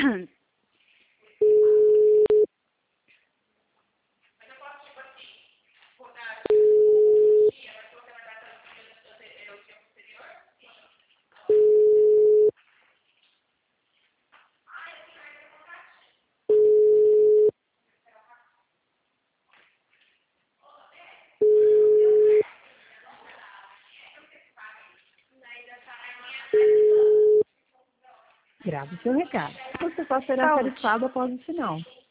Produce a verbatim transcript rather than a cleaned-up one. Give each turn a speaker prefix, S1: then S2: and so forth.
S1: Grave seu recado. Você só será tarifado após o sinal.